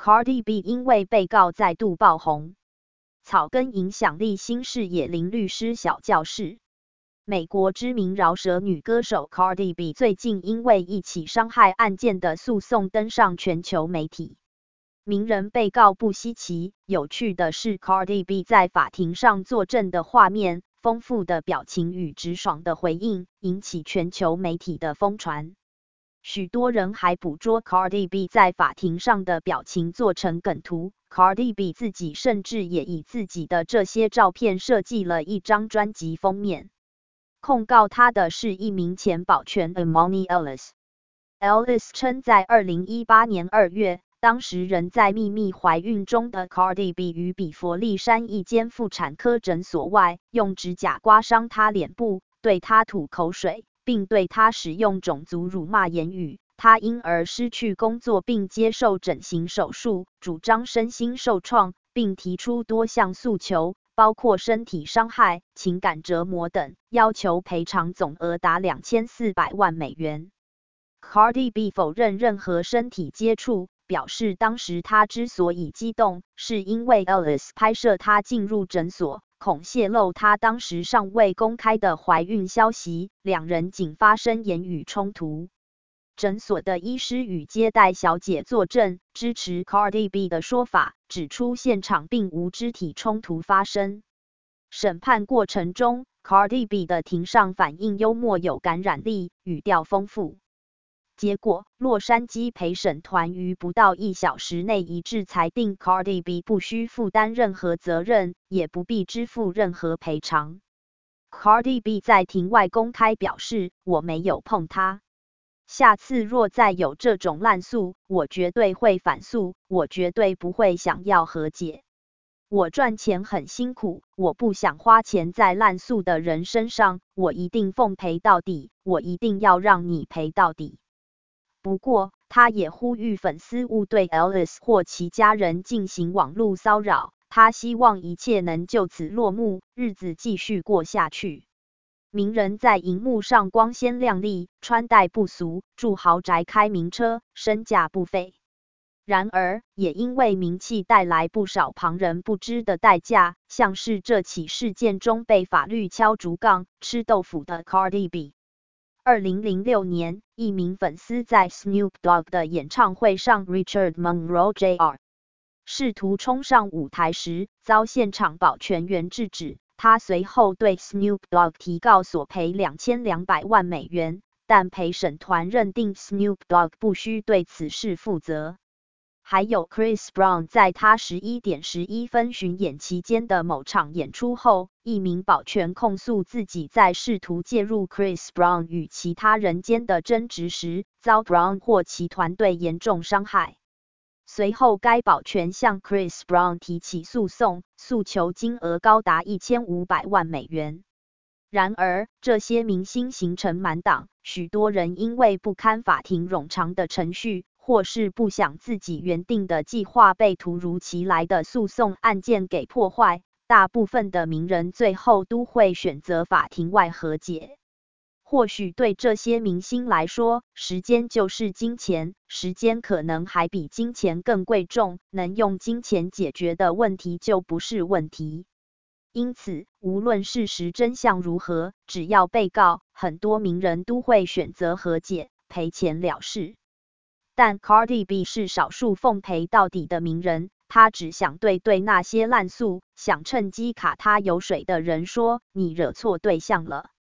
Cardi B 因为被告再度爆红，草根影响力新视野林律师小教室。美国知名饶舌女歌手 Cardi B 最近因为一起伤害案件的诉讼登上全球媒体。名人被告不稀奇，有趣的是 Cardi B 在法庭上作证的画面，丰富的表情与直爽的回应，引起全球媒体的疯传。许多人还捕捉 Cardi B 在法庭上的表情做成梗图。Cardi B 自己甚至也以自己的这些照片设计了一张专辑封面。控告他的是一名前保全 Imani Ellis。Ellis 称，在2018年2月，当时仍在秘密怀孕中的 Cardi B 于比佛利山一间妇产科诊所外，用指甲刮伤她脸部，对她吐口水，并对她使用种族辱骂言语。她因而失去工作并接受整形手术，主张身心受创，并提出多项诉求，包括身体伤害、情感折磨等，要求赔偿总额达$2400万。Cardi B 否认任何身体接触，表示当时她之所以激动，是因为 Ellis 拍摄她进入诊所，恐泄露她当时尚未公开的怀孕消息，两人仅发生言语冲突。诊所的医师与接待小姐作证，支持 Cardi B 的说法，指出现场并无肢体冲突发生。审判过程中 ，Cardi B 的庭上反应幽默有感染力，语调丰富。结果，洛杉矶陪审团于不到1小时内一致裁定 Cardi B 不需负担任何责任，也不必支付任何赔偿。Cardi B 在庭外公开表示：“我没有碰他。下次若再有这种烂诉，我绝对会反诉，我绝对不会想要和解。我赚钱很辛苦，我不想花钱在烂诉的人身上，我一定奉陪到底，我一定要让你赔到底。”不过，他也呼吁粉丝勿对 Ellis 或其家人进行网络骚扰，他希望一切能就此落幕，日子继续过下去。名人在荧幕上光鲜亮丽，穿戴不俗，住豪宅开名车，身价不菲。然而，也因为名气带来不少旁人不知的代价，像是这起事件中被法律敲竹杠、吃豆腐的 Cardi B。2006年，一名粉丝在 Snoop Dogg 的演唱会上 Richard Monroe Jr. 试图冲上舞台时，遭现场保全员制止。他随后对 Snoop Dogg 提告索赔$2200万，但陪审团认定 Snoop Dogg 不需对此事负责。还有 Chris Brown 在他11点11分巡演期间的某场演出后，一名保全控诉自己在试图介入 Chris Brown 与其他人间的争执时，遭 Brown 或其团队严重伤害。随后该保全向 Chris Brown 提起诉讼，诉求金额高达$1500万。然而，这些明星形成满档，许多人因为不堪法庭冗长的程序，或是不想自己原定的计划被突如其来的诉讼案件给破坏，大部分的名人最后都会选择法庭外和解。或许对这些明星来说，时间就是金钱，时间可能还比金钱更贵重，能用金钱解决的问题就不是问题。因此，无论事实真相如何，只要被告，很多名人都会选择和解，赔钱了事。但 Cardi B 是少数奉陪到底的名人，他只想对那些烂诉，想趁机卡他油水的人说，你惹错对象了。